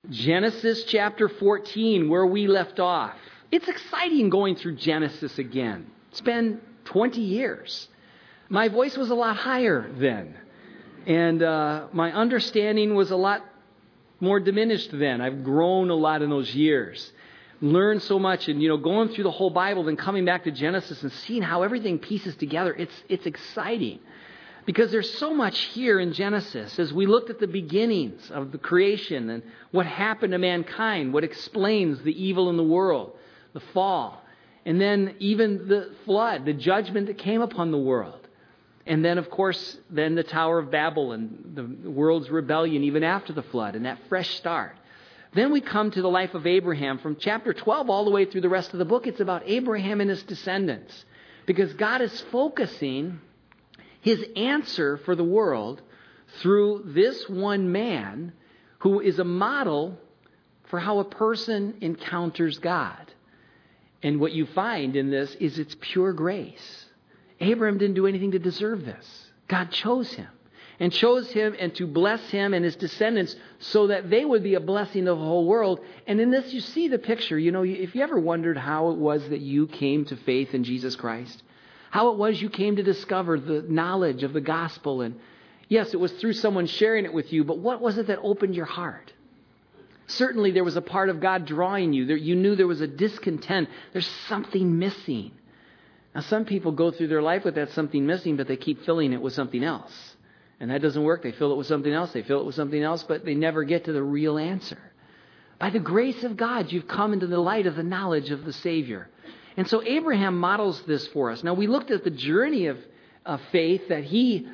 Genesis chapter 14, where we left off. It's exciting going through Genesis again. It's been 20 years. My voice was a lot higher then. And my understanding was a lot more diminished then. I've grown a lot in those years. Learned so much. And, going through the whole Bible, then coming back to Genesis and seeing how everything pieces together, it's exciting. Because there's so much here in Genesis as we looked at the beginnings of the creation and what happened to mankind, what explains the evil in the world, the fall, and then even the flood, the judgment that came upon the world. And then, of course, then the Tower of Babel and the world's rebellion even after the flood and that fresh start. Then we come to the life of Abraham from chapter 12 all the way through the rest of the book. It's about Abraham and his descendants because God is focusing His answer for the world through this one man who is a model for how a person encounters God. And what you find in this is it's pure grace. Abraham didn't do anything to deserve this. God chose him and to bless him and his descendants so that they would be a blessing to the whole world. And in this, you see the picture. If you ever wondered how it was that you came to faith in Jesus Christ, how it was you came to discover the knowledge of the gospel. And yes, it was through someone sharing it with you, but what was it that opened your heart? Certainly there was a part of God drawing you. You knew there was a discontent. There's something missing. Now some people go through their life with that something missing, but they keep filling it with something else. And that doesn't work. They fill it with something else. They fill it with something else, but they never get to the real answer. By the grace of God, you've come into the light of the knowledge of the Savior. And so Abraham models this for us. Now we looked at the journey of faith that he,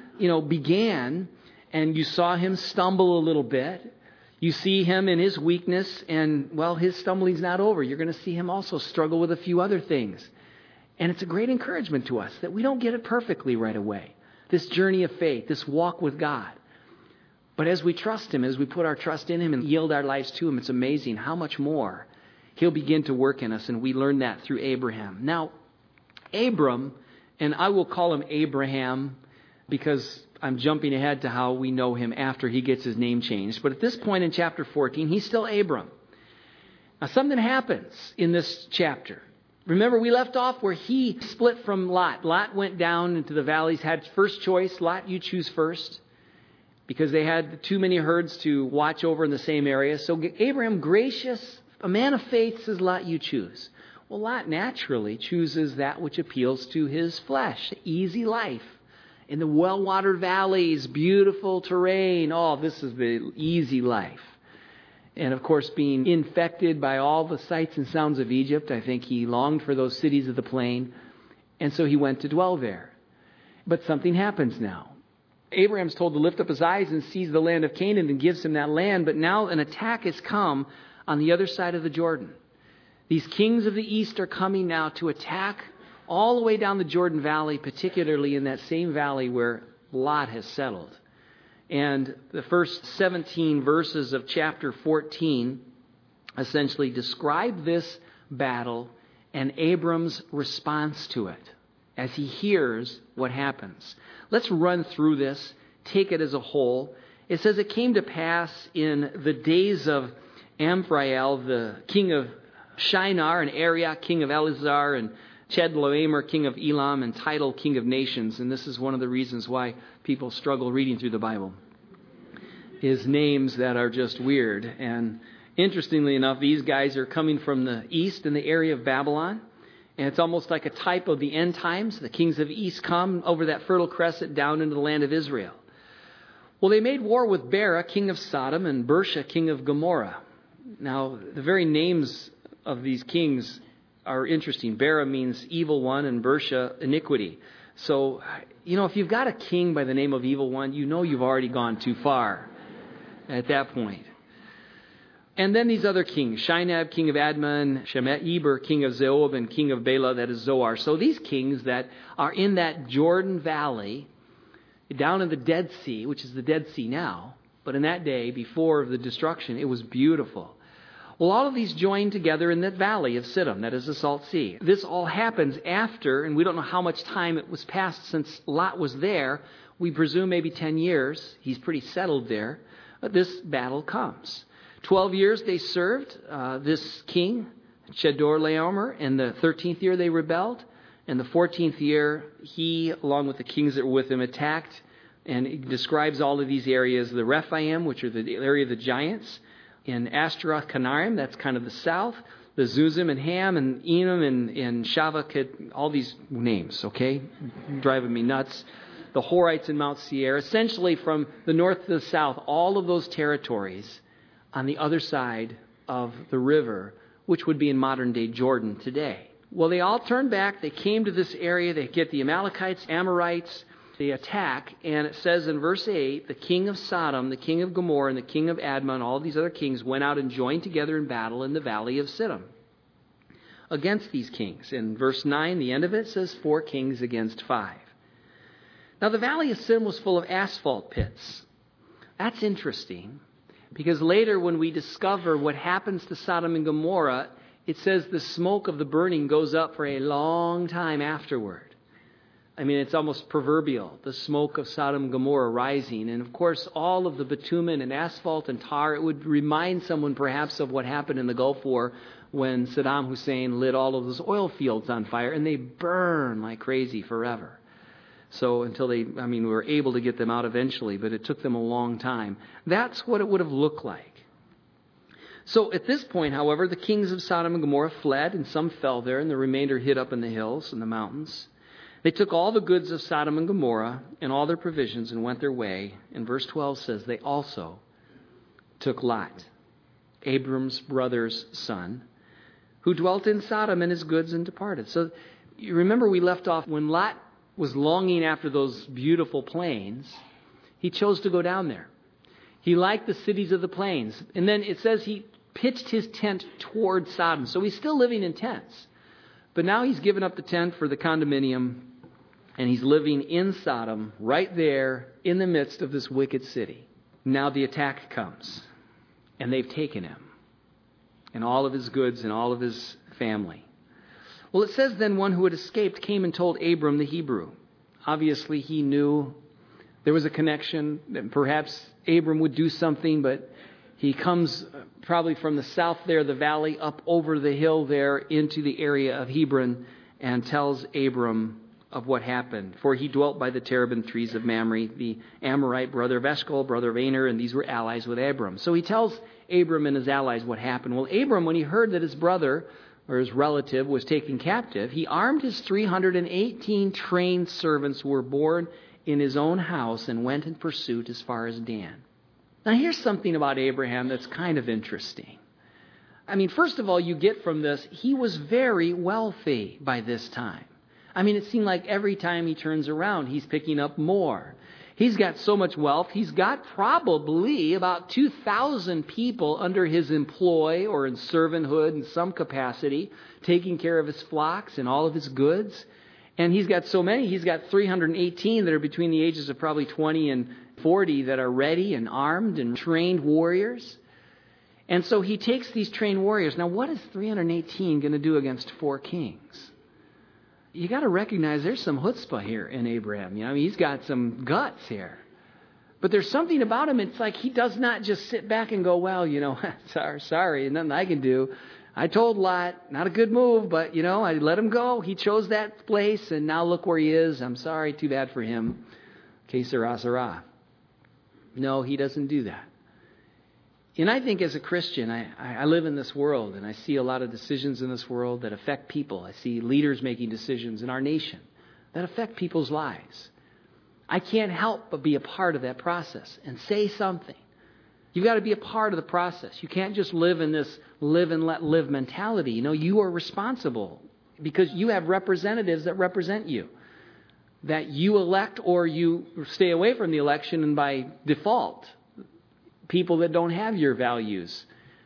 began, and you saw him stumble a little bit. You see him in his weakness, and his stumbling's not over. You're going to see him also struggle with a few other things. And it's a great encouragement to us that we don't get it perfectly right away. This journey of faith, this walk with God. But as we trust Him, as we put our trust in Him and yield our lives to Him, it's amazing how much more He'll begin to work in us, and we learn that through Abraham. Now, Abram, and I will call him Abraham because I'm jumping ahead to how we know him after he gets his name changed. But at this point in chapter 14, he's still Abram. Now, something happens in this chapter. Remember, we left off where he split from Lot. Lot went down into the valleys, had first choice. Lot, you choose first, because they had too many herds to watch over in the same area. So Abraham, gracious, a man of faith, says, Lot, you choose. Well, Lot naturally chooses that which appeals to his flesh. Easy life. In the well-watered valleys, beautiful terrain. Oh, this is the easy life. And of course, being infected by all the sights and sounds of Egypt, I think he longed for those cities of the plain. And so he went to dwell there. But something happens now. Abraham's told to lift up his eyes and sees the land of Canaan and gives him that land. But now an attack has come on the other side of the Jordan. These kings of the east are coming now to attack all the way down the Jordan Valley, particularly in that same valley where Lot has settled. And the first 17 verses of chapter 14 essentially describe this battle and Abram's response to it as he hears what happens. Let's run through this, take it as a whole. It says, it came to pass in the days of Amphrael, the king of Shinar, and Arioch, king of Elazar, and Chedorlaomer, king of Elam, and Tidal, king of nations. And this is one of the reasons why people struggle reading through the Bible, is names that are just weird. And interestingly enough, these guys are coming from the east in the area of Babylon. And it's almost like a type of the end times. The kings of the east come over that fertile crescent down into the land of Israel. Well, they made war with Bera, king of Sodom, and Bersha, king of Gomorrah. Now, the very names of these kings are interesting. Bera means evil one, and Bersha, iniquity. So, if you've got a king by the name of evil one, you've already gone too far at that point. And then these other kings, Shinab, king of Admon, Shemet-Eber, king of Zeob, and king of Bela, that is Zoar. So these kings that are in that Jordan Valley, down in the Dead Sea, which is the Dead Sea now, but in that day, before the destruction, it was beautiful. Well, all of these joined together in that valley of Siddim, that is the Salt Sea. This all happens after, and we don't know how much time it was passed since Lot was there. We presume maybe 10 years. He's pretty settled there. But this battle comes. 12 years they served this king, Chedorlaomer, and the 13th year they rebelled. And the 14th year, he, along with the kings that were with him, attacked. And it describes all of these areas, the Rephaim, which are the area of the giants, in Ashtaroth Kanarim, that's kind of the south, the Zuzim and Ham and Enom and Shavakit, all these names, okay? Driving me nuts. The Horites in Mount Seir, essentially from the north to the south, all of those territories on the other side of the river, which would be in modern-day Jordan today. Well, they all turned back. They came to this area. They get the Amalekites, Amorites. They attack, and it says in verse 8, the king of Sodom, the king of Gomorrah, and the king of Admah, and all these other kings went out and joined together in battle in the valley of Siddim against these kings. In verse 9, the end of it says 4 kings against 5. Now, the valley of Siddim was full of asphalt pits. That's interesting, because later when we discover what happens to Sodom and Gomorrah, it says the smoke of the burning goes up for a long time afterward. I mean, it's almost proverbial, the smoke of Sodom and Gomorrah rising. And of course, all of the bitumen and asphalt and tar, it would remind someone perhaps of what happened in the Gulf War when Saddam Hussein lit all of those oil fields on fire, and they burn like crazy forever. So until we were able to get them out eventually, but it took them a long time. That's what it would have looked like. So at this point, however, the kings of Sodom and Gomorrah fled, and some fell there, and the remainder hid up in the hills and the mountains. They took all the goods of Sodom and Gomorrah and all their provisions and went their way. And verse 12 says they also took Lot, Abram's brother's son, who dwelt in Sodom, and his goods, and departed. So you remember we left off when Lot was longing after those beautiful plains. He chose to go down there. He liked the cities of the plains. And then it says he pitched his tent toward Sodom. So he's still living in tents. But now he's given up the tent for the condominium, and he's living in Sodom, right there in the midst of this wicked city. Now the attack comes, and they've taken him, and all of his goods and all of his family. Well, it says then one who had escaped came and told Abram the Hebrew. Obviously, he knew there was a connection, that perhaps Abram would do something, but he comes probably from the south there, the valley, up over the hill there into the area of Hebron, and tells Abram of what happened. For he dwelt by the terebinth trees of Mamre, the Amorite brother of Eshcol, brother of Aner, and these were allies with Abram. So he tells Abram and his allies what happened. Well, Abram, when he heard that his brother or his relative was taken captive, he armed his 318 trained servants who were born in his own house and went in pursuit as far as Dan. Now, here's something about Abraham that's kind of interesting. I mean, first of all, you get from this, he was very wealthy by this time. I mean, it seemed like every time he turns around, he's picking up more. He's got so much wealth. He's got probably about 2,000 people under his employ or in servanthood in some capacity, taking care of his flocks and all of his goods. And he's got so many. He's got 318 that are between the ages of probably 20 and 40 that are ready and armed and trained warriors. And so he takes these trained warriors. Now, what is 318 going to do against 4 kings? You got to recognize there's some chutzpah here in Abraham. You know, I mean, he's got some guts here. But there's something about him. It's like he does not just sit back and go, well, you know, sorry, nothing I can do. I told Lot, not a good move, but, you know, I let him go. He chose that place, and now look where he is. I'm sorry, too bad for him. Que sera, sera. No, he doesn't do that. And I think as a Christian, I live in this world, and I see a lot of decisions in this world that affect people. I see leaders making decisions in our nation that affect people's lives. I can't help but be a part of that process and say something. You've got to be a part of the process. You can't just live in this live and let live mentality. You know, you are responsible because you have representatives that represent you, that you elect or you stay away from the election, and by default, people that don't have your values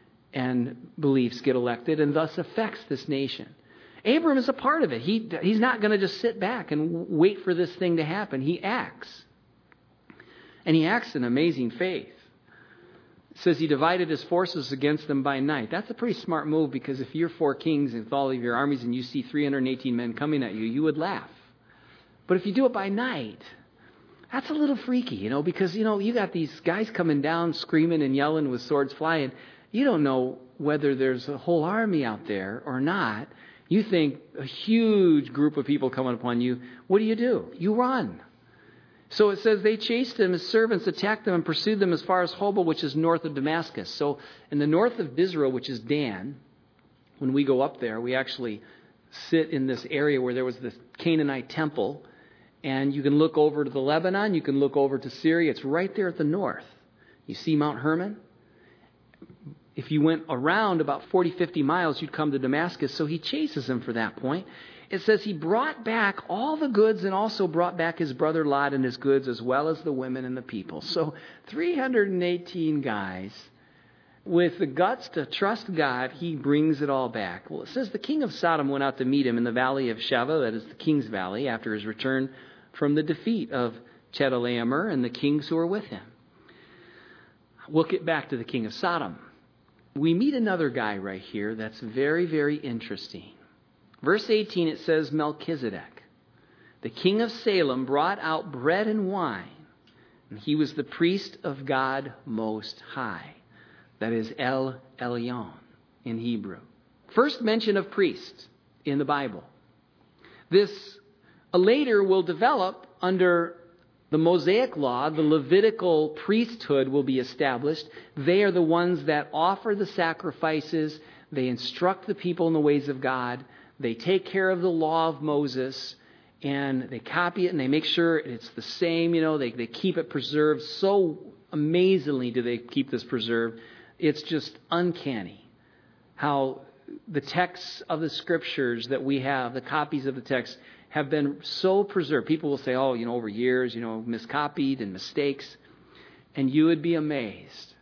and beliefs get elected, and thus affects this nation. Abram is a part of it. He's not going to just sit back and wait for this thing to happen. He acts. And he acts in amazing faith. It says he divided his forces against them by night. That's a pretty smart move, because if you're 4 kings with all of your armies and you see 318 men coming at you, you would laugh. But if you do it by night, that's a little freaky, you know, because, you know, you got these guys coming down screaming and yelling with swords flying, You don't know whether there's a whole army out there or not. You think a huge group of people coming upon you. What do? You run. So it says they chased him. His servants attacked them and pursued them as far as Hobah, which is north of Damascus. So in the north of Israel, which is Dan, when we go up there, we actually sit in this area where there was this Canaanite temple. And you can look over to the Lebanon. You can look over to Syria. It's right there at the north. You see Mount Hermon? If you went around about 40, 50 miles, you'd come to Damascus. So he chases him for that point. It says he brought back all the goods and also brought back his brother Lot and his goods, as well as the women and the people. So 318 guys with the guts to trust God, he brings it all back. Well, it says the king of Sodom went out to meet him in the valley of Sheva, that is the king's valley, after his return from the defeat of Chedorlaomer and the kings who were with him. We'll get back to the king of Sodom. We meet another guy right here that's very, very interesting. Verse 18, it says Melchizedek, the king of Salem, brought out bread and wine, and he was the priest of God Most High. That is El Elyon in Hebrew. First mention of priest in the Bible. This later will develop under the Mosaic law. The Levitical priesthood will be established. They are the ones that offer the sacrifices. They instruct the people in the ways of God. They take care of the law of Moses, and they copy it, and they make sure it's the same. They keep it preserved. So amazingly do they keep this preserved. It's just uncanny how the texts of the scriptures that we have, the copies of the text, have been so preserved. People will say, over years, miscopied and mistakes. And you would be amazed.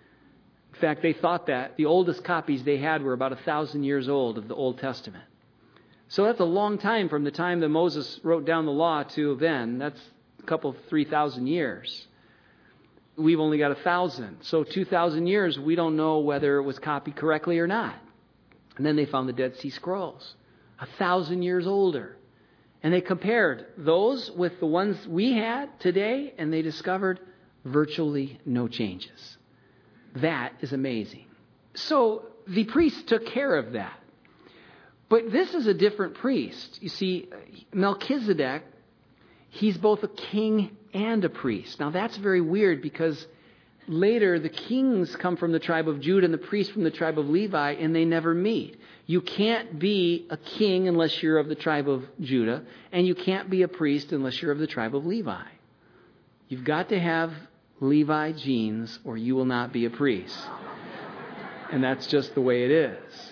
In fact, they thought that the oldest copies they had were about 1,000 years old of the Old Testament. So that's a long time from the time that Moses wrote down the law to then. That's a couple, 3,000 years. We've only got 1,000. So 2,000 years, we don't know whether it was copied correctly or not. And then they found the Dead Sea Scrolls, 1,000 years older. And they compared those with the ones we had today, and they discovered virtually no changes. That is amazing. So the priests took care of that. But this is a different priest. You see, Melchizedek, he's both a king and a priest. Now that's very weird because later the kings come from the tribe of Judah and the priests from the tribe of Levi, and they never meet. You can't be a king unless you're of the tribe of Judah, and you can't be a priest unless you're of the tribe of Levi. You've got to have Levi genes or you will not be a priest. And that's just the way it is.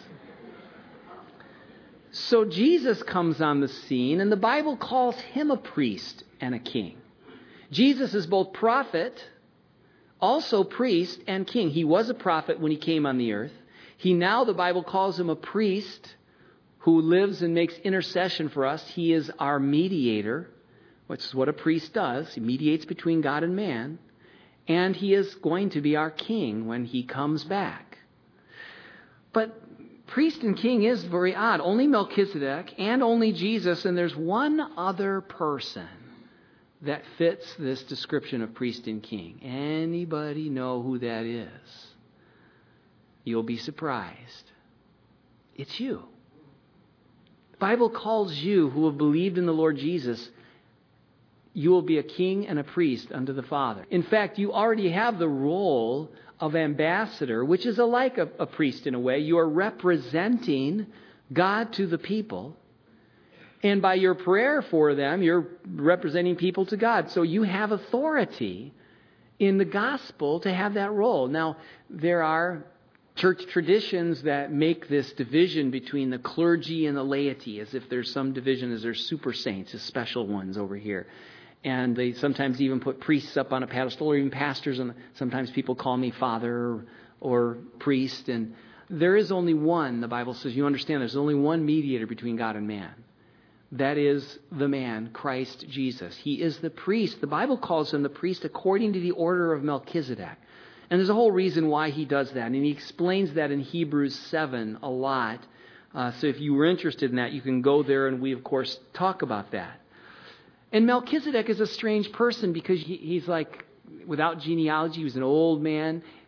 So Jesus comes on the scene, and the Bible calls him a priest and a king. Jesus is both prophet, also priest, and king. He was a prophet when he came on the earth. The Bible calls him a priest who lives and makes intercession for us. He is our mediator, which is what a priest does. He mediates between God and man. And he is going to be our king when he comes back. But priest and king is very odd. Only Melchizedek and only Jesus, and there's one other person that fits this description of priest and king. Anybody know who that is? You'll be surprised. It's you. The Bible calls you who have believed in the Lord Jesus, you will be a king and a priest unto the Father. In fact, you already have the role of ambassador, which is like a priest in a way. You are representing God to the people. And by your prayer for them, you're representing people to God. So you have authority in the gospel to have that role. Now, there are church traditions that make this division between the clergy and the laity, as if there's some division, as there's super saints, as special ones over here. And they sometimes even put priests up on a pedestal, or even pastors. And sometimes people call me father or priest. And there is only one, the Bible says, you understand, there's only one mediator between God and man. That is the man, Christ Jesus. He is the priest. The Bible calls him the priest according to the order of Melchizedek. And there's a whole reason why he does that. And he explains that in Hebrews 7 a lot. So if you were interested in that, you can go there, and we, of course, talk about that. And Melchizedek is a strange person because he's like, without genealogy, he was an old man.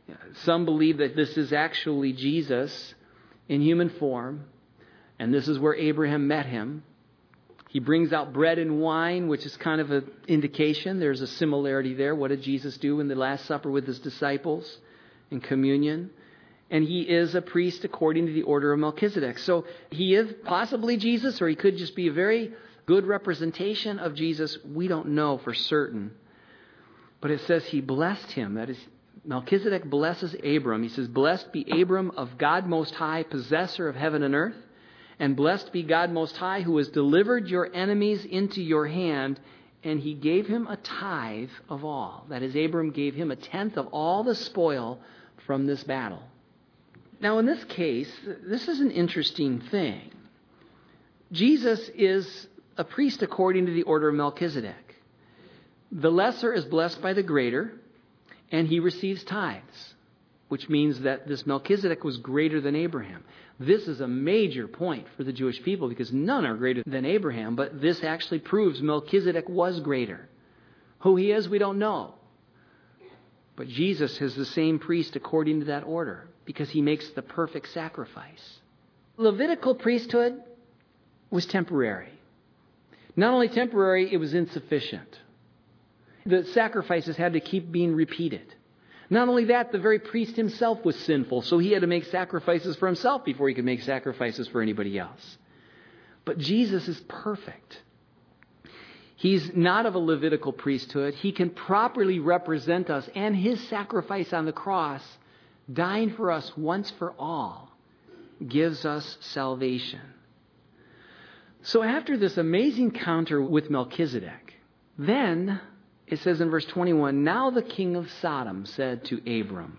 Some believe that this is actually Jesus in human form, and this is where Abraham met him. He brings out bread and wine, which is kind of an indication. There's a similarity there. What did Jesus do in the Last Supper with his disciples in communion? And he is a priest according to the order of Melchizedek. So he is possibly Jesus, or he could just be a very good representation of Jesus. We don't know for certain. But it says he blessed him. That is, Melchizedek blesses Abram. He says, "Blessed be Abram of God Most High, possessor of heaven and earth. And blessed be God Most High, who has delivered your enemies into your hand." And he gave him a tithe of all. That is, Abram gave him a tenth of all the spoil from this battle. Now, in this case, this is an interesting thing. Jesus is a priest according to the order of Melchizedek. The lesser is blessed by the greater, and he receives tithes, which means that this Melchizedek was greater than Abraham. This is a major point for the Jewish people because none are greater than Abraham, but this actually proves Melchizedek was greater. Who he is, we don't know. But Jesus is the same priest according to that order because he makes the perfect sacrifice. Levitical priesthood was temporary. Not only temporary, it was insufficient. The sacrifices had to keep being repeated. Not only that, the very priest himself was sinful, so he had to make sacrifices for himself before he could make sacrifices for anybody else. But Jesus is perfect. He's not of a Levitical priesthood. He can properly represent us, and his sacrifice on the cross, dying for us once for all, gives us salvation. So after this amazing encounter with Melchizedek, then it says in verse 21, "Now the king of Sodom said to Abram,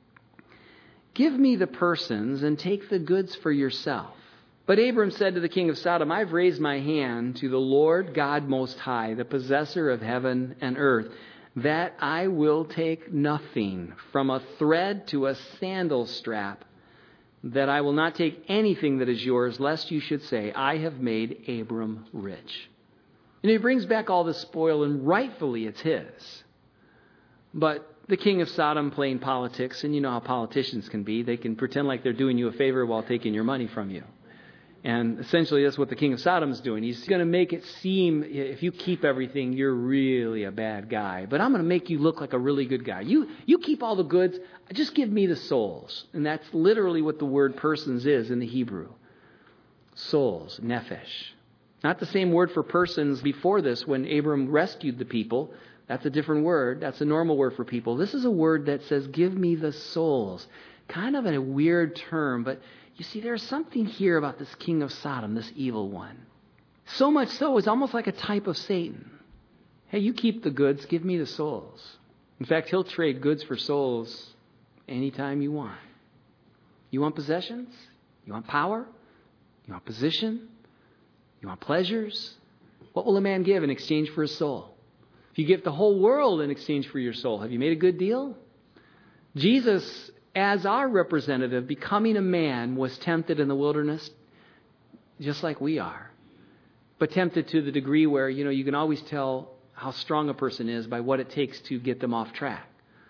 'Give me the persons and take the goods for yourself.' But Abram said to the king of Sodom, 'I've raised my hand to the Lord God Most High, the possessor of heaven and earth, that I will take nothing, from a thread to a sandal strap, that I will not take anything that is yours, lest you should say, I have made Abram rich.'" And he brings back all the spoil, and rightfully it's his. But the king of Sodom playing politics, and you know how politicians can be. They can pretend like they're doing you a favor while taking your money from you. And essentially that's what the king of Sodom is doing. He's going to make it seem, if you keep everything, you're really a bad guy. But I'm going to make you look like a really good guy. You keep all the goods, just give me the souls. And that's literally what the word persons is in the Hebrew. Souls, nephesh. Not the same word for persons before this when Abram rescued the people. That's a different word. That's a normal word for people. This is a word that says, give me the souls. Kind of a weird term, but you see, there's something here about this king of Sodom, this evil one. So much so, it's almost like a type of Satan. Hey, you keep the goods, give me the souls. In fact, he'll trade goods for souls anytime you want. You want possessions? You want power? You want position? You want pleasures? What will a man give in exchange for his soul? If you give the whole world in exchange for your soul, have you made a good deal? Jesus, as our representative, becoming a man, was tempted in the wilderness just like we are. But tempted to the degree where, you can always tell how strong a person is by what it takes to get them off track.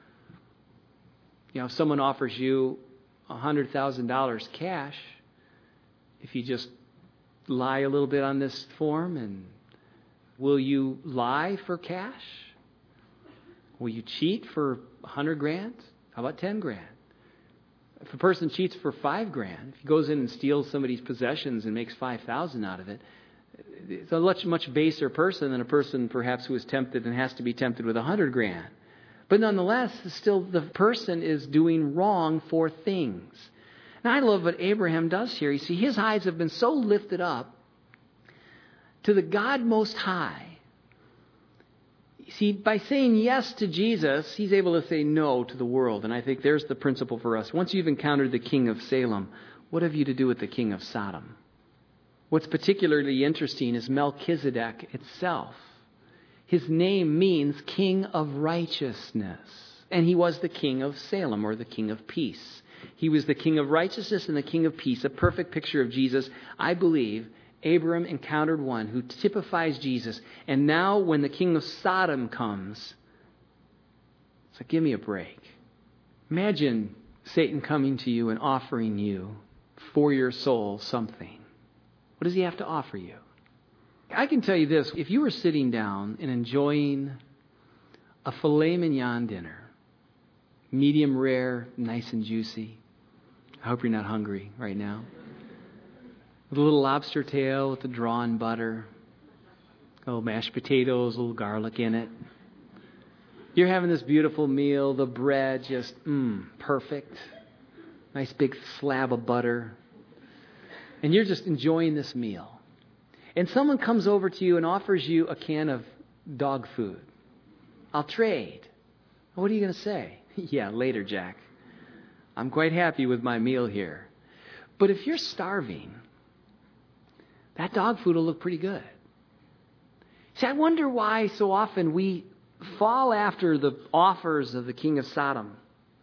If someone offers you $100,000 cash, if you just lie a little bit on this form, and will you lie for cash? Will you cheat for $100,000? How about $10,000? If a person cheats for $5,000, if he goes in and steals somebody's possessions and makes $5,000 out of it, it's a much baser person than a person perhaps who is tempted and has to be tempted with $100,000. But nonetheless, still the person is doing wrong for things. Now, I love what Abraham does here. You see, his eyes have been so lifted up to the God Most High. You see, by saying yes to Jesus, he's able to say no to the world. And I think there's the principle for us. Once you've encountered the king of Salem, what have you to do with the king of Sodom? What's particularly interesting is Melchizedek itself. His name means king of righteousness. And he was the king of Salem, or the king of peace. He was the king of righteousness and the king of peace, a perfect picture of Jesus. I believe Abram encountered one who typifies Jesus. And now when the king of Sodom comes, it's like, give me a break. Imagine Satan coming to you and offering you for your soul something. What does he have to offer you? I can tell you this. If you were sitting down and enjoying a filet mignon dinner, medium rare, nice and juicy. I hope you're not hungry right now. With a little lobster tail with the drawn butter, little mashed potatoes, a little garlic in it. You're having this beautiful meal, the bread just, perfect. Nice big slab of butter. And you're just enjoying this meal. And someone comes over to you and offers you a can of dog food. I'll trade. What are you going to say? Yeah, later, Jack. I'm quite happy with my meal here. But if you're starving, that dog food will look pretty good. See, I wonder why so often we fall after the offers of the king of Sodom.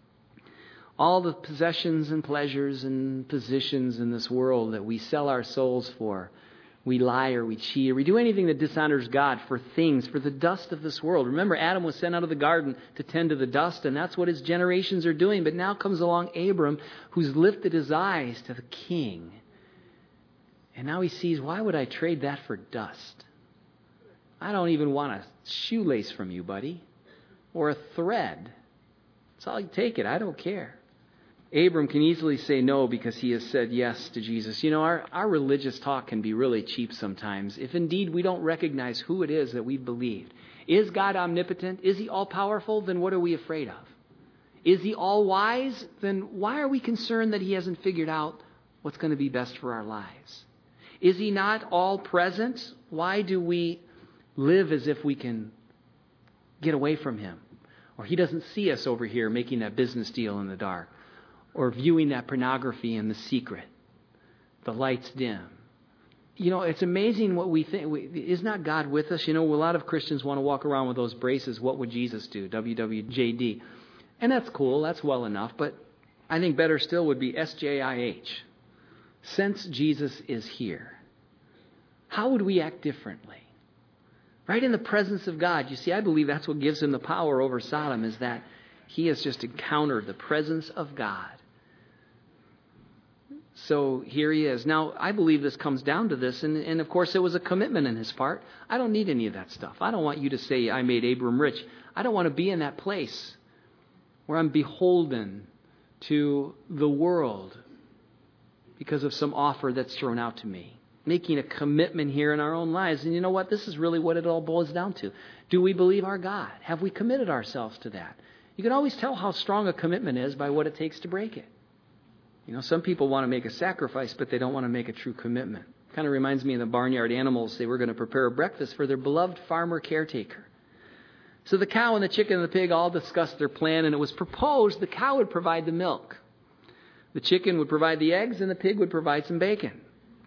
All the possessions and pleasures and positions in this world that we sell our souls for. We lie or we cheat or we do anything that dishonors God for things, for the dust of this world. Remember, Adam was sent out of the garden to tend to the dust, and that's what his generations are doing. But now comes along Abram, who's lifted his eyes to the king. And now he sees, why would I trade that for dust? I don't even want a shoelace from you, buddy, or a thread. That's all you take it. I don't care. Abram can easily say no because he has said yes to Jesus. You know, our religious talk can be really cheap sometimes if indeed we don't recognize who it is that we've believed. Is God omnipotent? Is he all-powerful? Then what are we afraid of? Is he all-wise? Then why are we concerned that he hasn't figured out what's going to be best for our lives? Is he not all-present? Why do we live as if we can get away from him? Or he doesn't see us over here making that business deal in the dark. Or viewing that pornography in the secret. The lights dim. You know, it's amazing what we think. Is not God with us? You know, a lot of Christians want to walk around with those braces. What would Jesus do? WWJD. And that's cool. That's well enough. But I think better still would be SJIH. Since Jesus is here, how would we act differently? Right in the presence of God. You see, I believe that's what gives him the power over Sodom, is that he has just encountered the presence of God. So here he is. Now, I believe this comes down to this, and of course it was a commitment in his part. I don't need any of that stuff. I don't want you to say, I made Abram rich. I don't want to be in that place where I'm beholden to the world because of some offer that's thrown out to me. Making a commitment here in our own lives. And you know what? This is really what it all boils down to. Do we believe our God? Have we committed ourselves to that? You can always tell how strong a commitment is by what it takes to break it. You know, some people want to make a sacrifice, but they don't want to make a true commitment. Kind of reminds me of the barnyard animals. They were going to prepare a breakfast for their beloved farmer caretaker. So the cow and the chicken and the pig all discussed their plan, and it was proposed the cow would provide the milk. The chicken would provide the eggs, and the pig would provide some bacon.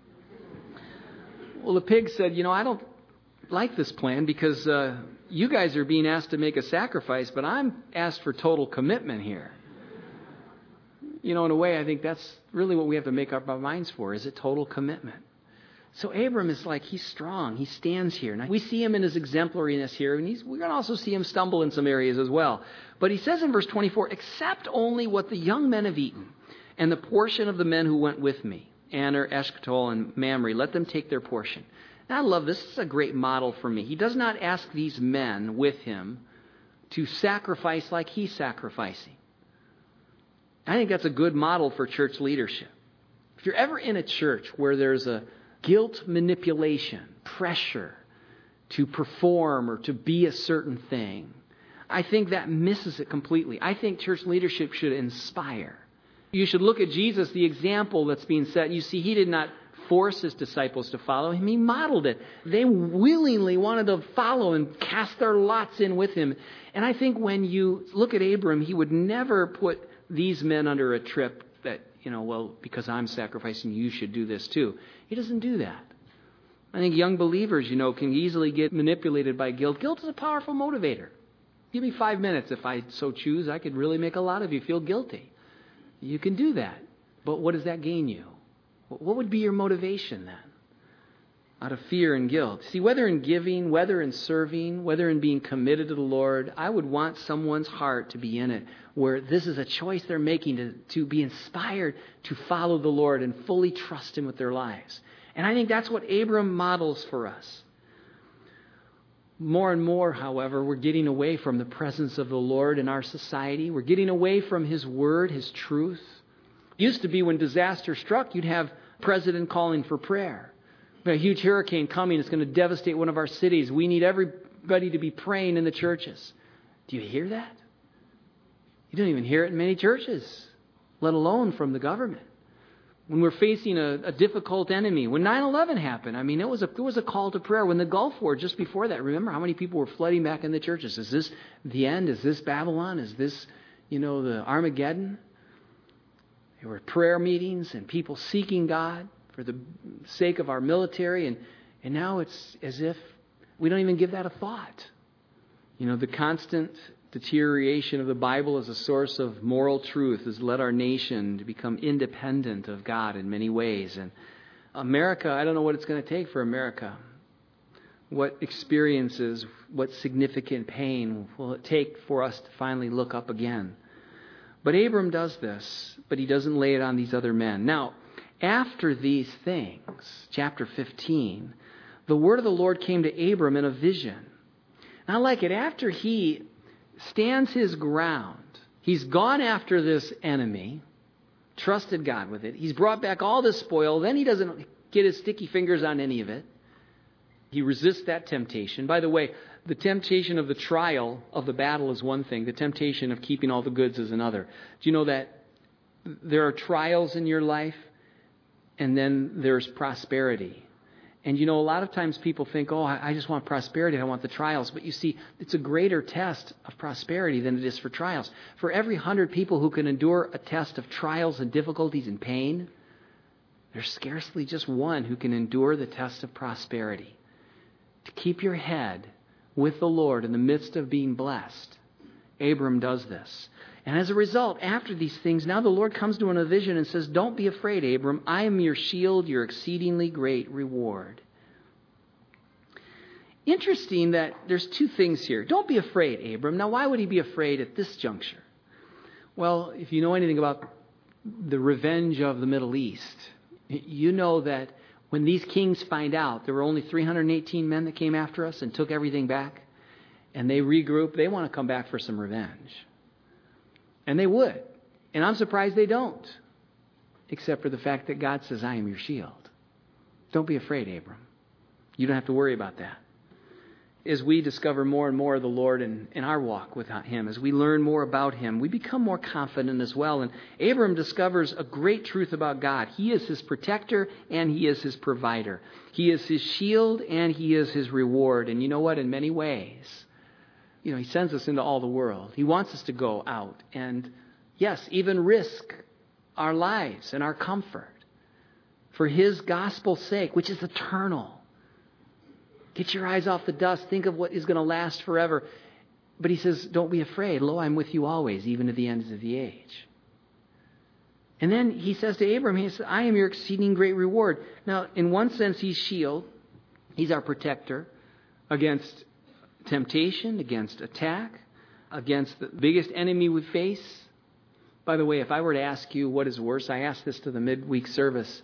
Well, the pig said, you know, I don't like this plan because you guys are being asked to make a sacrifice, but I'm asked for total commitment here. You know, in a way, I think that's really what we have to make up our minds for. Is it total commitment? So Abram is like, he's strong. He stands here. Now, we see him in his exemplariness here, and we're going to also see him stumble in some areas as well. But he says in verse 24, accept only what the young men have eaten, and the portion of the men who went with me, Aner, Eshcol, and Mamre, let them take their portion. Now, I love this. This is a great model for me. He does not ask these men with him to sacrifice like he's sacrificing. I think that's a good model for church leadership. If you're ever in a church where there's a guilt manipulation, pressure to perform or to be a certain thing, I think that misses it completely. I think church leadership should inspire. You should look at Jesus, the example that's being set. You see, he did not force his disciples to follow him. He modeled it. They willingly wanted to follow and cast their lots in with him. And I think when you look at Abram, he would never put these men under a trip that, you know, well, because I'm sacrificing, you should do this too. He doesn't do that. I think young believers, you know, can easily get manipulated by guilt. Guilt is a powerful motivator. Give me 5 minutes. If I so choose, I could really make a lot of you feel guilty. You can do that. But what does that gain you? What would be your motivation then? out of fear and guilt. See, whether in giving, whether in serving, whether in being committed to the Lord, I would want someone's heart to be in it where this is a choice they're making to be inspired to follow the Lord and fully trust Him with their lives. And I think that's what Abram models for us. More and more, however, we're getting away from the presence of the Lord in our society. We're getting away from His Word, His truth. It used to be when disaster struck, you'd have a president calling for prayer. A huge hurricane coming is going to devastate one of our cities. We need everybody to be praying in the churches. Do you hear that? You don't even hear it in many churches, let alone from the government. When we're facing a difficult enemy, when 9/11 happened, I mean, it was a call to prayer. When the Gulf War, just before that, remember how many people were flooding back in the churches? Is this the end? Is this Babylon? Is this, the Armageddon? There were prayer meetings and people seeking God for the sake of our military, and now it's as if we don't even give that a thought. The constant deterioration of the Bible as a source of moral truth has led our nation to become independent of God in many ways. And America, I don't know what it's going to take for America. What experiences, what significant pain will it take for us to finally look up again? But Abram does this, but he doesn't lay it on these other men. Now, after these things, chapter 15, the word of the Lord came to Abram in a vision. And I like it. After he stands his ground, he's gone after this enemy, trusted God with it. He's brought back all the spoil. Then he doesn't get his sticky fingers on any of it. He resists that temptation. By the way, the temptation of the trial of the battle is one thing. The temptation of keeping all the goods is another. Do you know that there are trials in your life? And then there's prosperity. And a lot of times people think, I just want prosperity, I want the trials. But you see, it's a greater test of prosperity than it is for trials. For every 100 people who can endure a test of trials and difficulties and pain, there's scarcely just one who can endure the test of prosperity. To keep your head with the Lord in the midst of being blessed, Abram does this. And as a result, after these things, now the Lord comes to him in a vision and says, don't be afraid, Abram. I am your shield, your exceedingly great reward. Interesting that there's two things here. Don't be afraid, Abram. Now, why would he be afraid at this juncture? Well, if you know anything about the revenge of the Middle East, you know that when these kings find out there were only 318 men that came after us and took everything back, and they regroup, they want to come back for some revenge. And they would. And I'm surprised they don't. Except for the fact that God says, I am your shield. Don't be afraid, Abram. You don't have to worry about that. As we discover more and more of the Lord in our walk with Him, as we learn more about Him, we become more confident as well. And Abram discovers a great truth about God. He is his protector and He is his provider. He is his shield and He is his reward. And you know what? In many ways, He sends us into all the world. He wants us to go out and, yes, even risk our lives and our comfort for His gospel's sake, which is eternal. Get your eyes off the dust. Think of what is going to last forever. But He says, don't be afraid. Lo, I'm with you always, even to the ends of the age. And then He says to Abram, He says, I am your exceeding great reward. Now, in one sense, He's shield. He's our protector against temptation, against attack, against the biggest enemy we face. By the way, if I were to ask you what is worse, I asked this to the midweek service.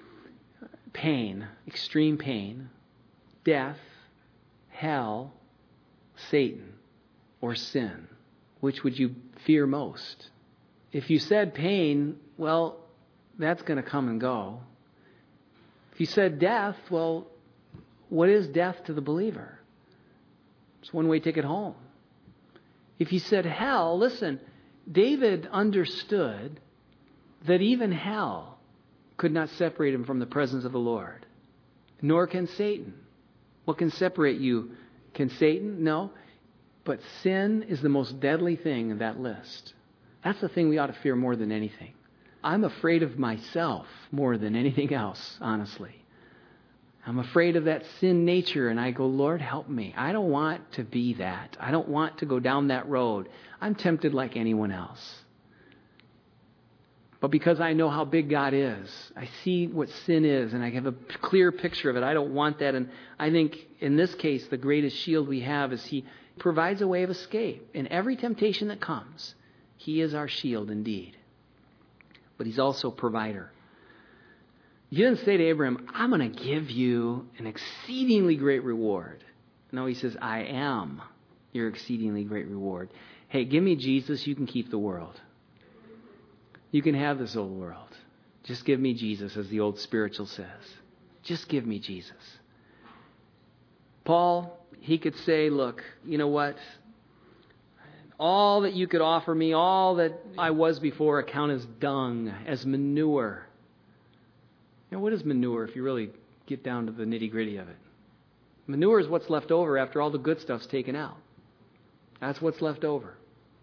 Pain, extreme pain, death, hell, Satan, or sin. Which would you fear most? If you said pain, well, that's going to come and go. If you said death, well, what is death to the believer? It's one-way ticket home. If you said hell, listen, David understood that even hell could not separate him from the presence of the Lord. Nor can Satan. What can separate you? Can Satan? No. But sin is the most deadly thing in that list. That's the thing we ought to fear more than anything. I'm afraid of myself more than anything else, honestly. I'm afraid of that sin nature, and I go, Lord, help me. I don't want to be that. I don't want to go down that road. I'm tempted like anyone else. But because I know how big God is, I see what sin is, and I have a clear picture of it. I don't want that. And I think in this case, the greatest shield we have is He provides a way of escape. In every temptation that comes, He is our shield indeed. But He's also provider. He didn't say to Abraham, I'm going to give you an exceedingly great reward. No, He says, I am your exceedingly great reward. Hey, give me Jesus, you can keep the world. You can have this old world. Just give me Jesus, as the old spiritual says. Just give me Jesus. Paul, he could say, look, you know what? All that you could offer me, all that I was before, I count as dung, as manure. You know, what is manure if you really get down to the nitty-gritty of it? Manure is what's left over after all the good stuff's taken out. That's what's left over.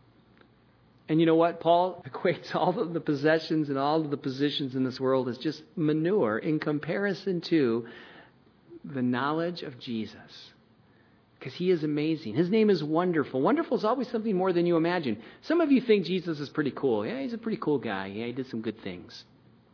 And you know what? Paul equates all of the possessions and all of the positions in this world as just manure in comparison to the knowledge of Jesus. Because He is amazing. His name is Wonderful. Wonderful is always something more than you imagine. Some of you think Jesus is pretty cool. Yeah, He's a pretty cool guy. Yeah, He did some good things.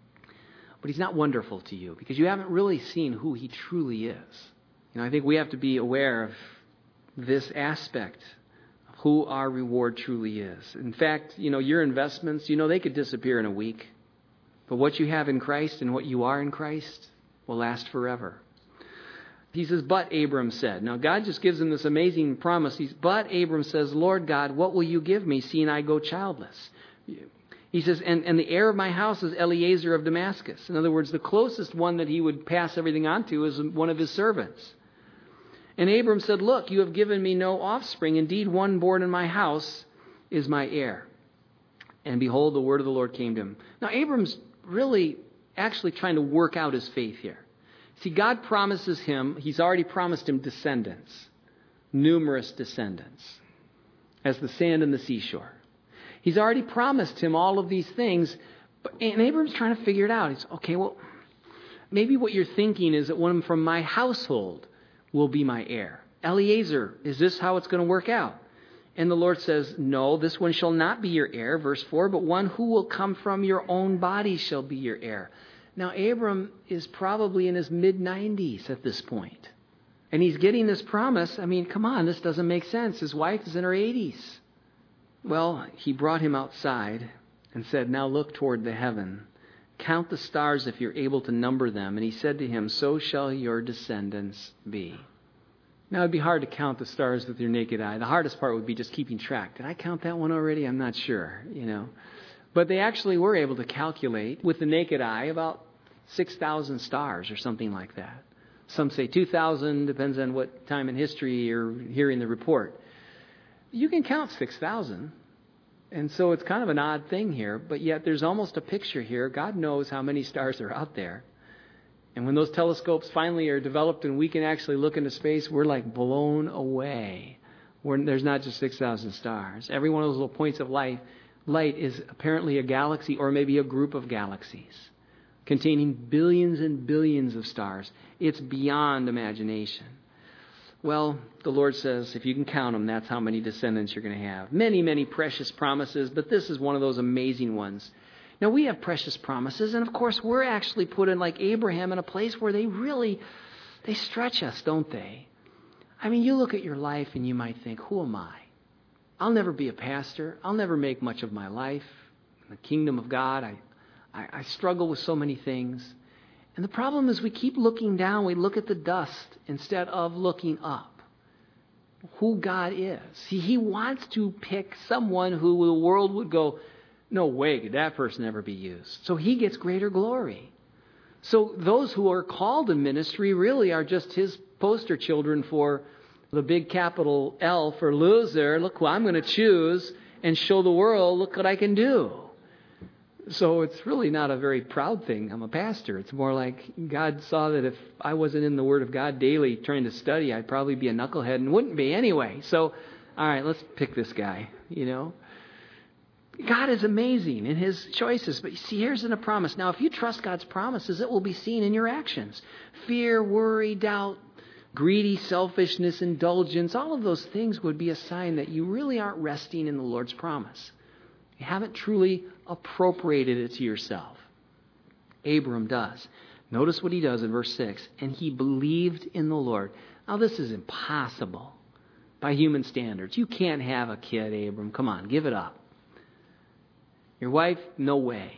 But He's not wonderful to you because you haven't really seen who He truly is. You know, I think we have to be aware of this aspect of who our reward truly is. In fact, you know, your investments, you know, they could disappear in a week. But what you have in Christ and what you are in Christ will last forever. He says, but Abram said. Now, God just gives him this amazing promise. But Abram says, Lord God, what will you give me, seeing I go childless? He says, and the heir of my house is Eliezer of Damascus. In other words, the closest one that he would pass everything on to is one of his servants. And Abram said, look, you have given me no offspring. Indeed, one born in my house is my heir. And behold, the word of the Lord came to him. Now, Abram's really actually trying to work out his faith here. See, God promises him, He's already promised him descendants, numerous descendants, as the sand in the seashore. He's already promised him all of these things, and Abram's trying to figure it out. He's, okay, well, maybe what you're thinking is that one from my household will be my heir. Eliezer, is this how it's going to work out? And the Lord says, no, this one shall not be your heir, verse 4, but one who will come from your own body shall be your heir. Now, Abram is probably in his mid-90s at this point. And he's getting this promise. I mean, come on, this doesn't make sense. His wife is in her 80s. Well, He brought him outside and said, now look toward the heaven. Count the stars if you're able to number them. And He said to him, so shall your descendants be. Now, it'd be hard to count the stars with your naked eye. The hardest part would be just keeping track. Did I count that one already? I'm not sure, you know. But they actually were able to calculate with the naked eye about 6,000 stars or something like that. Some say 2,000, depends on what time in history you're hearing the report. You can count 6,000. And so it's kind of an odd thing here, but yet there's almost a picture here. God knows how many stars are out there. And when those telescopes finally are developed and we can actually look into space, we're like blown away. There's not just 6,000 stars. Every one of those little points of light is apparently a galaxy or maybe a group of galaxies containing billions and billions of stars. It's beyond imagination. Well, the Lord says, if you can count them, that's how many descendants you're going to have. Many, many precious promises, but this is one of those amazing ones. Now, we have precious promises, and of course, we're actually put in, like Abraham, in a place where they stretch us, don't they? I mean, you look at your life and you might think, who am I? I'll never be a pastor. I'll never make much of my life. In the kingdom of God, I struggle with so many things. And the problem is we keep looking down. We look at the dust instead of looking up. Who God is. He wants to pick someone who the world would go, no way could that person ever be used. So He gets greater glory. So those who are called in ministry really are just His poster children for the big capital L for loser. Look who I'm going to choose and show the world, look what I can do. So it's really not a very proud thing. I'm a pastor. It's more like God saw that if I wasn't in the Word of God daily trying to study, I'd probably be a knucklehead and wouldn't be anyway. So, all right, let's pick this guy, you know. God is amazing in His choices. But you see, here's in a promise. Now, if you trust God's promises, it will be seen in your actions. Fear, worry, doubt, greedy, selfishness, indulgence, all of those things would be a sign that you really aren't resting in the Lord's promise. You haven't truly appropriated it to yourself. Abram does. Notice what he does in verse 6. And he believed in the Lord. Now, this is impossible by human standards. You can't have a kid, Abram. Come on, give it up. Your wife, no way.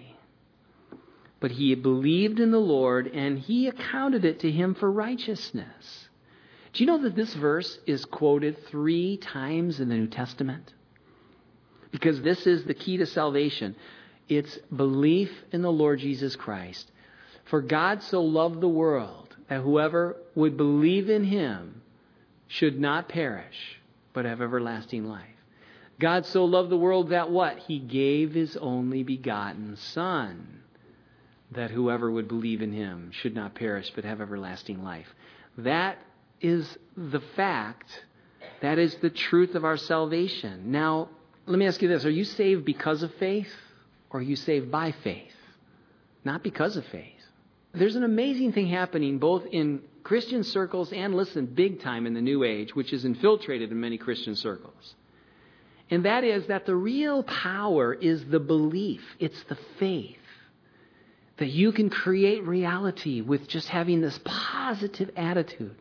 But he believed in the Lord, and he accounted it to him for righteousness. Do you know that this verse is quoted 3 times in the New Testament? Because this is the key to salvation. It's belief in the Lord Jesus Christ. For God so loved the world that whoever would believe in him should not perish, but have everlasting life. God so loved the world that what? He gave his only begotten Son, that whoever would believe in him should not perish, but have everlasting life. That is the fact. That is the truth of our salvation. Now, let me ask you this. Are you saved because of faith, or are you saved by faith? Not because of faith. There's an amazing thing happening both in Christian circles and, listen, big time in the New Age, which is infiltrated in many Christian circles. And that is that the real power is the belief. It's the faith that you can create reality with just having this positive attitude.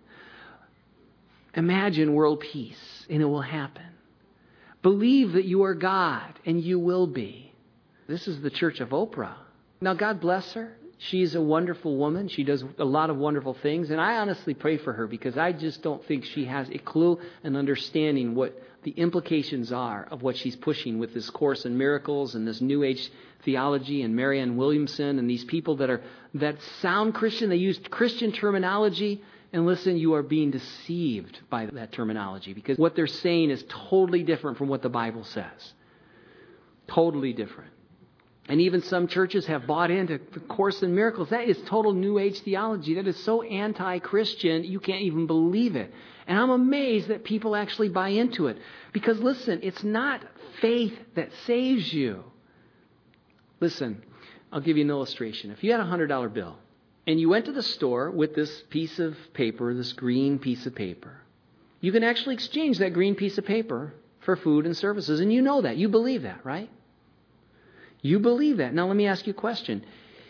Imagine world peace, and it will happen. Believe that you are God, and you will be. This is the Church of Oprah. Now, God bless her. She's a wonderful woman. She does a lot of wonderful things. And I honestly pray for her because I just don't think she has a clue and understanding what the implications are of what she's pushing with this Course in Miracles and this New Age theology and Marianne Williamson and these people that sound Christian. They use Christian terminology. And listen, you are being deceived by that terminology because what they're saying is totally different from what the Bible says. Totally different. And even some churches have bought into the Course in Miracles. That is total New Age theology. That is so anti-Christian, you can't even believe it. And I'm amazed that people actually buy into it. Because listen, it's not faith that saves you. Listen, I'll give you an illustration. If you had a $100 bill, and you went to the store with this piece of paper, this green piece of paper, you can actually exchange that green piece of paper for food and services. And you know that. You believe that, right? You believe that. Now, let me ask you a question.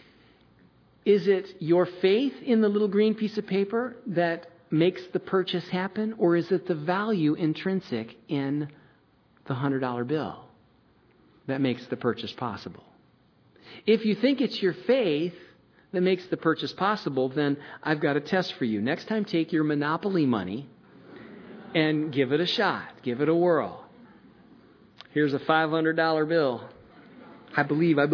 Is it your faith in the little green piece of paper that makes the purchase happen? Or is it the value intrinsic in the $100 bill that makes the purchase possible? If you think it's your faith that makes the purchase possible, then I've got a test for you. Next time, take your Monopoly money and give it a shot. Give it a whirl. Here's a $500 bill. I believe. That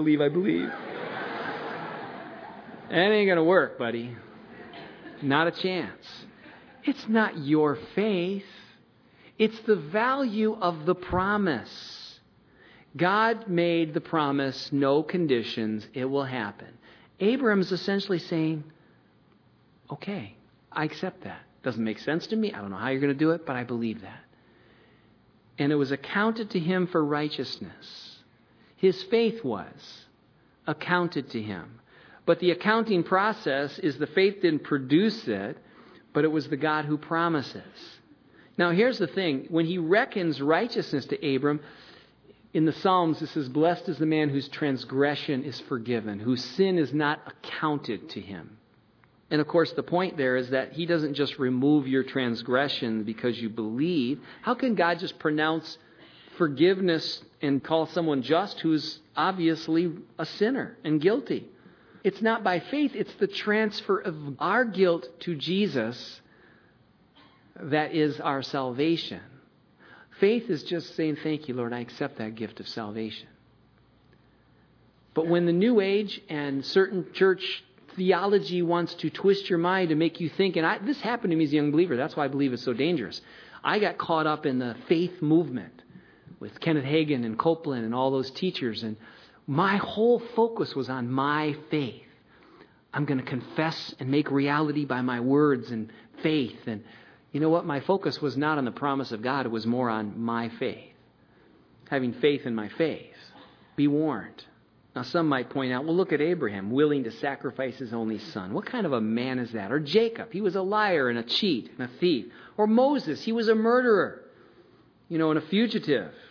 ain't going to work, buddy. Not a chance. It's not your faith. It's the value of the promise. God made the promise, no conditions, it will happen. Abraham's essentially saying, okay, I accept that. Doesn't make sense to me. I don't know how you're going to do it, but I believe that. And it was accounted to him for righteousness. His faith was accounted to him. But the accounting process is the faith didn't produce it, but it was the God who promises. Now, here's the thing. When he reckons righteousness to Abram, in the Psalms, it says, blessed is the man whose transgression is forgiven, whose sin is not accounted to him. And of course, the point there is that he doesn't just remove your transgression because you believe. How can God just pronounce forgiveness and call someone just who's obviously a sinner and guilty? It's not by faith. It's the transfer of our guilt to Jesus that is our salvation. Faith is just saying, thank you, Lord, I accept that gift of salvation. But when the New Age and certain church theology wants to twist your mind to make you think, and this happened to me as a young believer. That's why I believe it's so dangerous. I got caught up in the faith movement with Kenneth Hagin and Copeland and all those teachers. And my whole focus was on my faith. I'm going to confess and make reality by my words and faith. And you know what? My focus was not on the promise of God. It was more on my faith. Having faith in my faith. Be warned. Now, some might point out, well, look at Abraham, willing to sacrifice his only son. What kind of a man is that? Or Jacob, he was a liar and a cheat and a thief. Or Moses, he was a murderer, and a fugitive.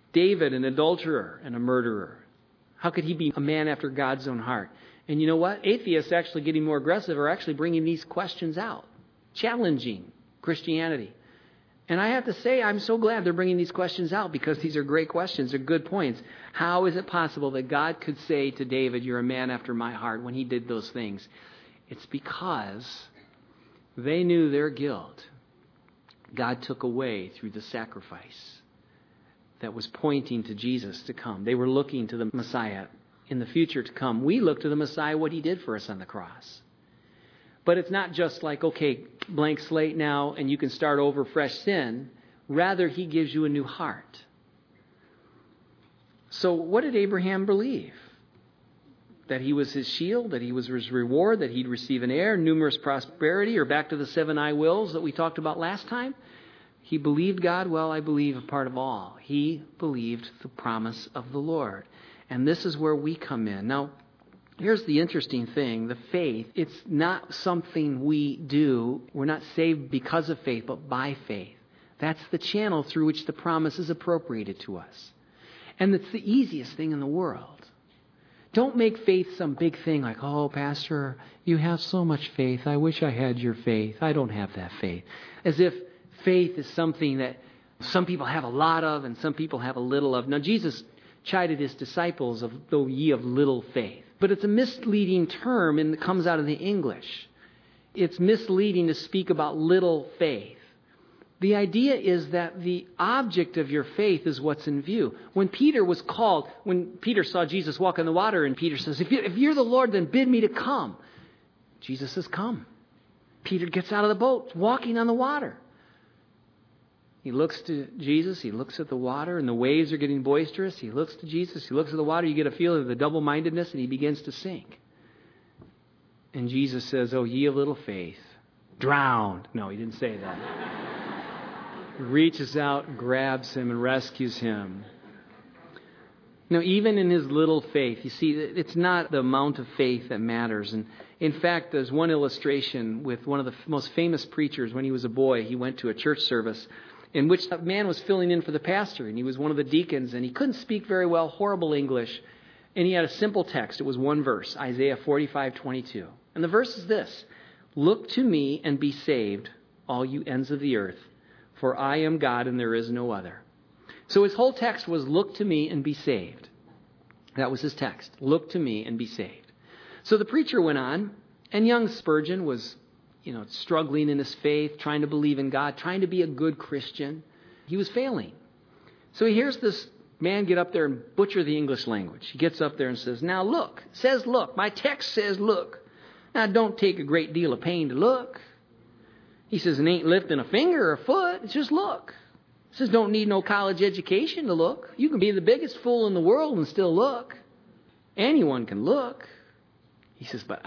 David, an adulterer and a murderer. How could he be a man after God's own heart? And you know what? Atheists actually getting more aggressive are actually bringing these questions out, challenging Christianity. And I have to say, I'm so glad they're bringing these questions out because these are great questions. They're good points. How is it possible that God could say to David, you're a man after my heart, when he did those things? It's because they knew their guilt. God took away through the sacrifice that was pointing to Jesus to come. They were looking to the Messiah in the future to come. We look to the Messiah, what he did for us on the cross. But it's not just like, okay, blank slate now and you can start over fresh sin. Rather, he gives you a new heart. So what did Abraham believe? That he was his shield, that he was his reward, that he'd receive an heir, numerous prosperity, or back to the 7 I wills that we talked about last time? He believed God, well, I believe a part of all. He believed the promise of the Lord. And this is where we come in. Now, here's the interesting thing. The faith, it's not something we do. We're not saved because of faith, but by faith. That's the channel through which the promise is appropriated to us. And it's the easiest thing in the world. Don't make faith some big thing like, oh, Pastor, you have so much faith. I wish I had your faith. I don't have that faith. As if faith is something that some people have a lot of and some people have a little of. Now, Jesus chided his disciples of, though ye of little faith. But it's a misleading term and it comes out of the English. It's misleading to speak about little faith. The idea is that the object of your faith is what's in view. When Peter was called, when Peter saw Jesus walk on the water, and Peter says, if you're the Lord, then bid me to come. Jesus says, come. Peter gets out of the boat, walking on the water. He looks to Jesus, he looks at the water, and the waves are getting boisterous. He looks to Jesus, he looks at the water, you get a feeling of the double-mindedness, and he begins to sink. And Jesus says, oh, ye of little faith, drowned. No, he didn't say that. Reaches out, grabs him, and rescues him. Now, even in his little faith, you see, it's not the amount of faith that matters. And in fact, there's one illustration with one of the most famous preachers. When he was a boy, he went to a church service in which a man was filling in for the pastor, and he was one of the deacons, and he couldn't speak very well, horrible English, and he had a simple text. It was one verse, Isaiah 45:22. And the verse is this: look to me and be saved, all you ends of the earth, for I am God and there is no other. So his whole text was, look to me and be saved. That was his text. Look to me and be saved. So the preacher went on, and young Spurgeon was, struggling in his faith, trying to believe in God, trying to be a good Christian. He was failing. So he hears this man get up there and butcher the English language. He gets up there and says, now look. Says look. My text says look. Now don't take a great deal of pain to look. He says, it ain't lifting a finger or a foot. It's just look. He says, don't need no college education to look. You can be the biggest fool in the world and still look. Anyone can look. He says, but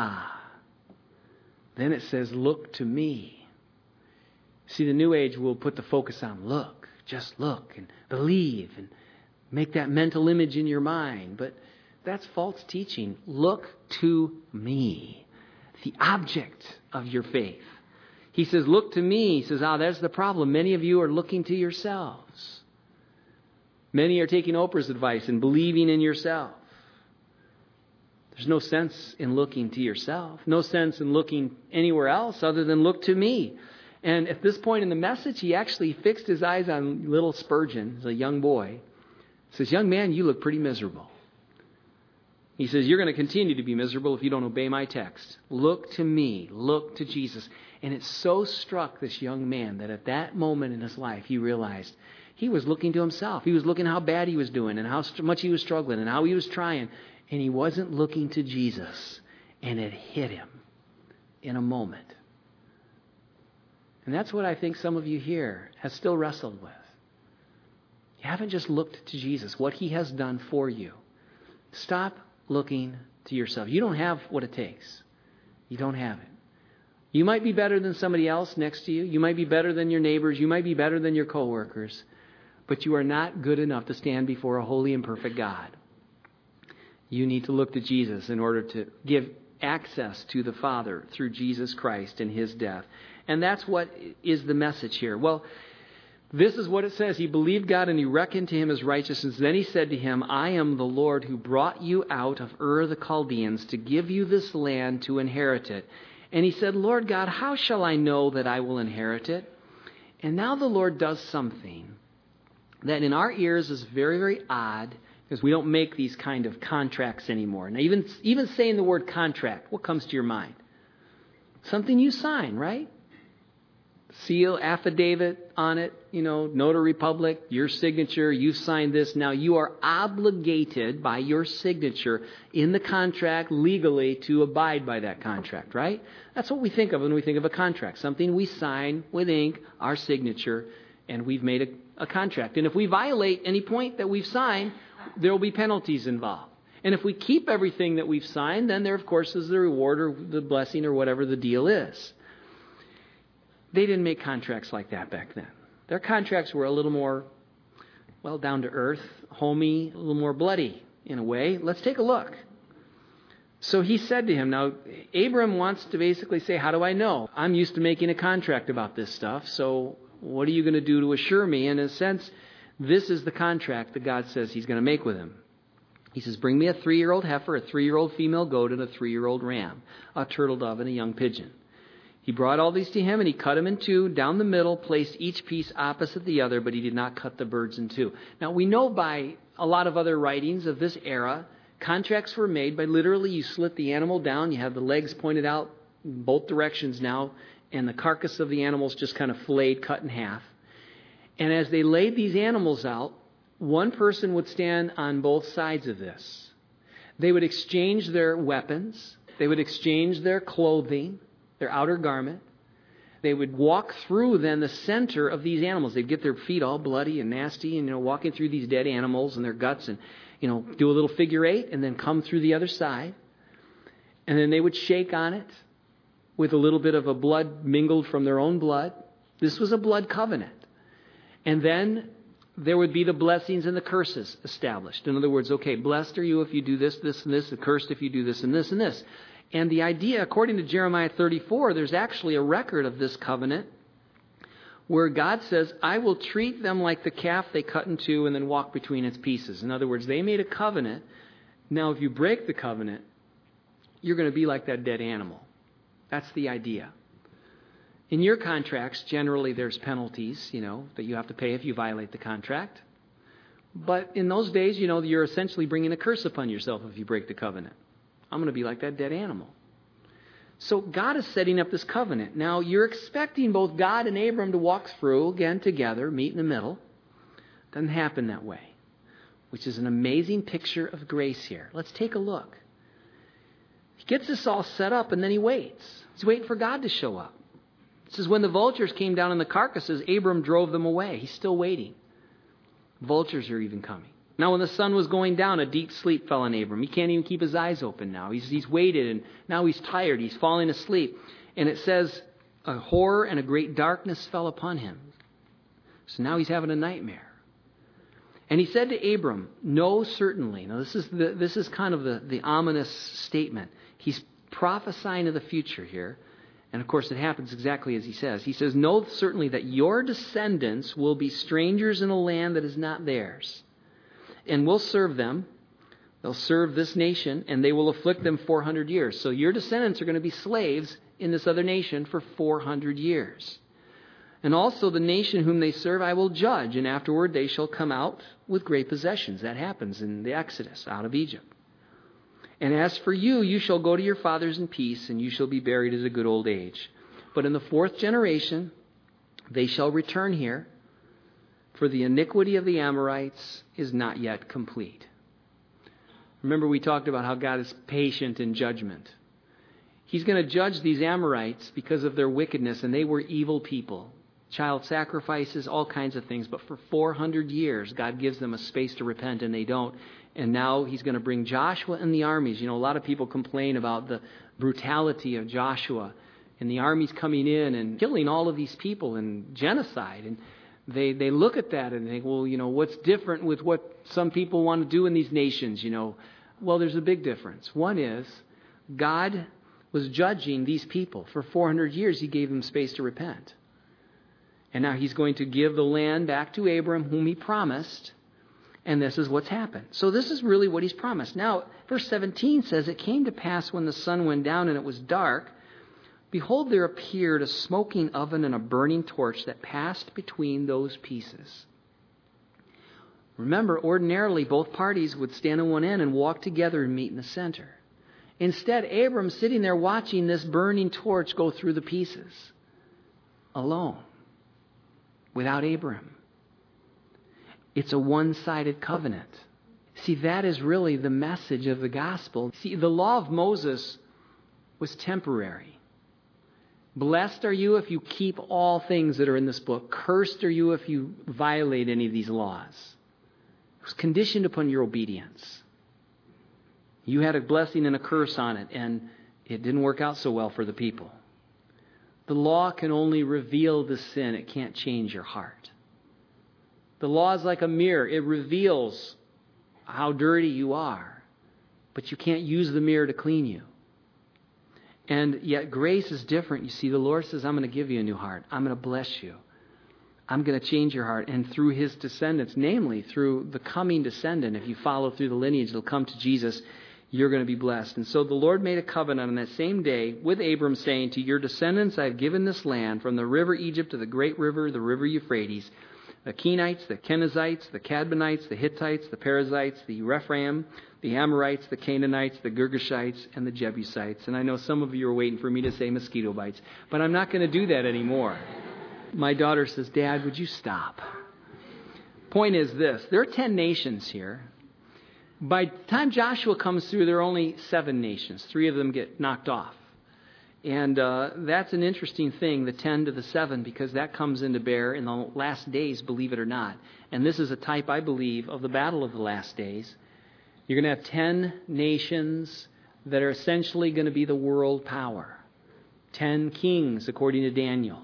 then it says, look to me. See, the New Age will put the focus on look. Just look and believe and make that mental image in your mind. But that's false teaching. Look to me, the object of your faith. He says, look to me. He says, there's the problem. Many of you are looking to yourselves. Many are taking Oprah's advice and believing in yourself. There's no sense in looking to yourself. No sense in looking anywhere else other than look to me. And at this point in the message, he actually fixed his eyes on little Spurgeon, as a young boy. He says, young man, you look pretty miserable. He says, you're going to continue to be miserable if you don't obey my text. Look to me. Look to Jesus. And it so struck this young man that at that moment in his life, he realized he was looking to himself. He was looking how bad he was doing and how much he was struggling and how he was trying. And he wasn't looking to Jesus. And it hit him in a moment. And that's what I think some of you here have still wrestled with. You haven't just looked to Jesus, what he has done for you. Stop looking to yourself. You don't have what it takes. You don't have it. You might be better than somebody else next to you. You might be better than your neighbors. You might be better than your coworkers. But you are not good enough to stand before a holy and perfect God. You need to look to Jesus in order to give access to the Father through Jesus Christ and his death. And that's what is the message here. Well, This is what it says. He believed God and he reckoned to him as righteousness. Then he said to him, I am the Lord who brought you out of Ur the Chaldeans to give you this land to inherit it. And he said, Lord God, how shall I know that I will inherit it? And now the Lord does something that in our ears is very, very odd, because we don't make these kind of contracts anymore. Now, even saying the word contract, what comes to your mind? Something you sign, right? Seal, affidavit on it, notary public, your signature, you signed this. Now you are obligated by your signature in the contract legally to abide by that contract, right? That's what we think of when we think of a contract. Something we sign with ink, our signature, and we've made a contract. And if we violate any point that we've signed, there will be penalties involved. And if we keep everything that we've signed, then there, of course, is the reward or the blessing or whatever the deal is. They didn't make contracts like that back then. Their contracts were a little more, down to earth, homey, a little more bloody in a way. Let's take a look. So he said to him, now, Abram wants to basically say, how do I know? I'm used to making a contract about this stuff, so what are you going to do to assure me? In a sense, this is the contract that God says he's going to make with him. He says, bring me a 3-year-old heifer, a 3-year-old female goat, and a 3-year-old ram, a turtle dove, and a young pigeon. He brought all these to him, and he cut them in two down the middle, placed each piece opposite the other, but he did not cut the birds in two. Now, we know by a lot of other writings of this era, contracts were made by literally you slit the animal down, you have the legs pointed out in both directions now, and the carcass of the animals just kind of filleted, cut in half. And as they laid these animals out, one person would stand on both sides of this. They would exchange their weapons. They would exchange their clothing, their outer garment. They would walk through then the center of these animals. They'd get their feet all bloody and nasty and, walking through these dead animals and their guts and, do a little figure eight and then come through the other side. And then they would shake on it with a little bit of a blood mingled from their own blood. This was a blood covenant. And then there would be the blessings and the curses established. In other words, okay, blessed are you if you do this, this, and this, and cursed if you do this and this and this. And the idea, according to Jeremiah 34, there's actually a record of this covenant where God says, I will treat them like the calf they cut in two and then walk between its pieces. In other words, they made a covenant. Now, if you break the covenant, you're going to be like that dead animal. That's the idea. In your contracts, generally there's penalties, that you have to pay if you violate the contract. But in those days, you're essentially bringing a curse upon yourself if you break the covenant. I'm going to be like that dead animal. So God is setting up this covenant. Now, you're expecting both God and Abram to walk through, again, together, meet in the middle. Doesn't happen that way, which is an amazing picture of grace here. Let's take a look. He gets this all set up, and then he waits. He's waiting for God to show up. It says, when the vultures came down on the carcasses, Abram drove them away. He's still waiting. Vultures are even coming. Now, when the sun was going down, a deep sleep fell on Abram. He can't even keep his eyes open now. He's waited, and now he's tired. He's falling asleep. And it says, a horror and a great darkness fell upon him. So now he's having a nightmare. And he said to Abram, know certainly. Now, this is kind of the ominous statement. He's prophesying of the future here. And, of course, it happens exactly as he says. He says, know certainly that your descendants will be strangers in a land that is not theirs. And will serve them. They'll serve this nation, and they will afflict them 400 years. So your descendants are going to be slaves in this other nation for 400 years. And also the nation whom they serve I will judge, and afterward they shall come out with great possessions. That happens in the Exodus out of Egypt. And as for you, you shall go to your fathers in peace, and you shall be buried at a good old age. But in the 4th generation they shall return here, for the iniquity of the Amorites is not yet complete. Remember, we talked about how God is patient in judgment. He's going to judge these Amorites because of their wickedness, and they were evil people. Child sacrifices, all kinds of things. But for 400 years, God gives them a space to repent, and they don't. And now he's going to bring Joshua and the armies. A lot of people complain about the brutality of Joshua and the armies coming in and killing all of these people and genocide. And they look at that and think, well, what's different with what some people want to do in these nations, Well, there's a big difference. One is God was judging these people. For 400 years, he gave them space to repent. And now he's going to give the land back to Abram, whom he promised. And this is what's happened. So this is really what he's promised. Now, verse 17 says, "It came to pass when the sun went down and it was dark, behold, there appeared a smoking oven and a burning torch that passed between those pieces." Remember, ordinarily, both parties would stand on one end and walk together and meet in the center. Instead, Abram's sitting there watching this burning torch go through the pieces, alone, without Abram. It's a one-sided covenant. See, that is really the message of the gospel. See, the law of Moses was temporary. Blessed are you if you keep all things that are in this book. Cursed are you if you violate any of these laws. It was conditioned upon your obedience. You had a blessing and a curse on it, and it didn't work out so well for the people. The law can only reveal the sin. It can't change your heart. The law is like a mirror. It reveals how dirty you are, but you can't use the mirror to clean you. And yet grace is different. You see, the Lord says, I'm going to give you a new heart. I'm going to bless you. I'm going to change your heart. And through his descendants, namely through the coming descendant, if you follow through the lineage, it'll come to Jesus, you're going to be blessed. And so the Lord made a covenant on that same day with Abram, saying, to your descendants I have given this land, from the river Egypt to the great river, the river Euphrates, the Kenites, the Kenizzites, the Cadmonites, the Hittites, the Perizzites, the Rephaim, the Amorites, the Canaanites, the Girgashites, and the Jebusites. And I know some of you are waiting for me to say mosquito bites, but I'm not going to do that anymore. My daughter says, Dad, would you stop? Point is this. There are 10 nations here. By the time Joshua comes through, there are only 7 nations. 3 of them get knocked off. And that's an interesting thing, the 10 to the 7, because that comes into bear in the last days, believe it or not. And this is a type, I believe, of the battle of the last days. You're going to have 10 nations that are essentially going to be the world power. 10 kings, according to Daniel.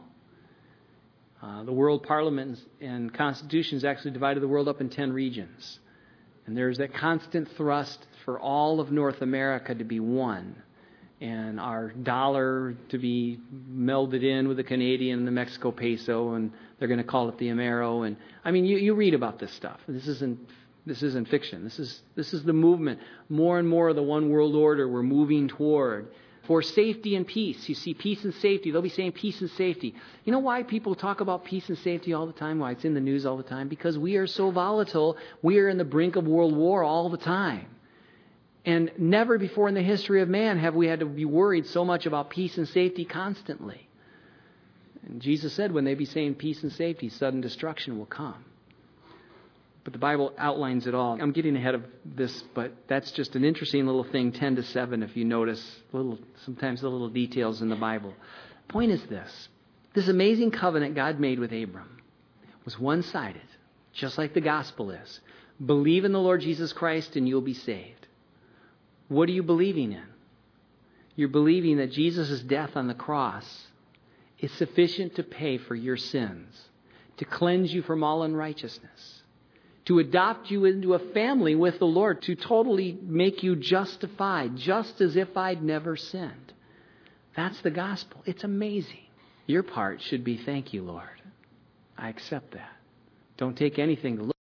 The world parliament and constitutions actually divided the world up in 10 regions. And there's that constant thrust for all of North America to be one. And our dollar to be melded in with the Canadian and the Mexico peso, and they're going to call it the Amero. And I mean, you read about this stuff. This isn't fiction. This is the movement. More and more of the one world order we're moving toward. For safety and peace. You see, peace and safety. They'll be saying peace and safety. You know why people talk about peace and safety all the time? Why it's in the news all the time? Because we are so volatile. We are in the brink of world war all the time. And never before in the history of man have we had to be worried so much about peace and safety constantly. And Jesus said when they be saying peace and safety, sudden destruction will come. But the Bible outlines it all. I'm getting ahead of this, but that's just an interesting little thing, 10 to 7, if you notice sometimes the little details in the Bible. Point is this. This amazing covenant God made with Abram was one-sided, just like the gospel is. Believe in the Lord Jesus Christ and you'll be saved. What are you believing in? You're believing that Jesus' death on the cross is sufficient to pay for your sins, to cleanse you from all unrighteousness, to adopt you into a family with the Lord, to totally make you justified, just as if I'd never sinned. That's the gospel. It's amazing. Your part should be, thank you, Lord. I accept that. Don't take anything to look